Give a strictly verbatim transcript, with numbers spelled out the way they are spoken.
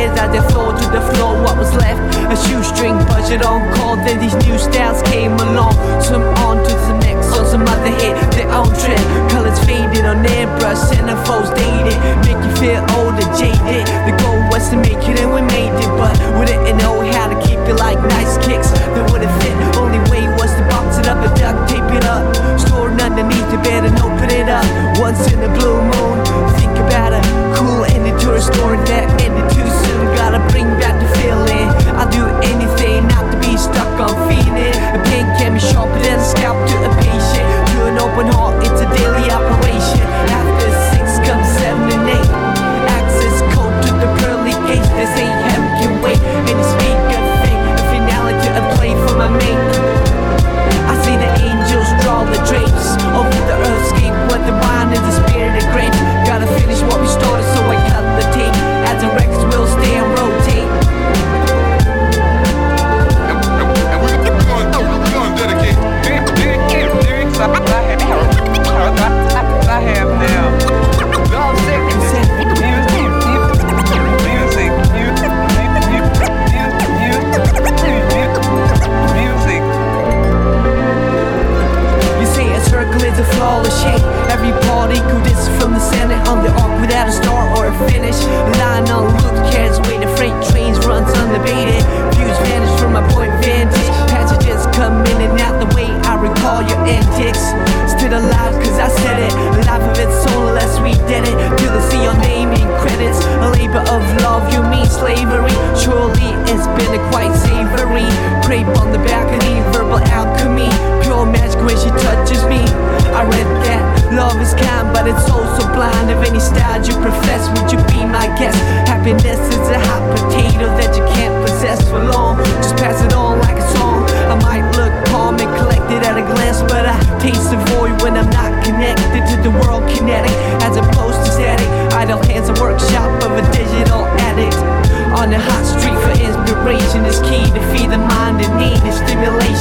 tears as they flow to the floor. What was left? A shoestring budget on call. Then these new styles came along. Some on to the next, on some other hit their own trend. Colors faded on airbrush, centerfolds dated, make you feel old and jaded. The goal was to make it and we made it, but we didn't know how to keep it like nice kicks that wouldn't fit. Only way was to box it up and duct tape it up, stored underneath the bed and open it up once in a blue moon. Think about a cool ending to a story that ended too soon. Gotta bring back the feeling. I'll do anything not to be stuck on feeling. A pain can be sharper than a scalp to a patient. To an open heart, it's a daily operation. After six comes seven and eight. Access code to the pearly gates. This ain't heaven can wait. And the speaker thing, a finale to a play for my mate. I see the angels draw the drapes over the earthscape where the wine is the spirit of grapes. Gotta finish what we started, so I cut the tape. As the records will stay and rotate. And, and, and we're gonna, we're gonna dedicate lyrics I have, I have now. Dog seconds. Is a flawless shape. Every party could this from the center on the arc without a start or a finish. Line on loop, carrots waiting, freight trains runs unabated. Views vanish from my point vantage. Passages come in and out the way I recall your antics. Still alive cause I said it. Life of its soul unless we did it. Till they see your name in credits. A labor of love, you mean slavery. Surely it's been a quite savory. Crepe on the balcony, verbal alchemy. Pure magic when she touches me. I read that love is kind, but it's also blind. Of any style you profess, would you be my guest? Happiness is a hot potato that you can't possess for long. Just pass it on like a song. I might look calm and collected at a glance, but I taste the void when I'm not connected to the world kinetic, as opposed to static. Idle hands, a workshop of a digital addict. On the hot street for inspiration is key to feed the mind and need and stimulate.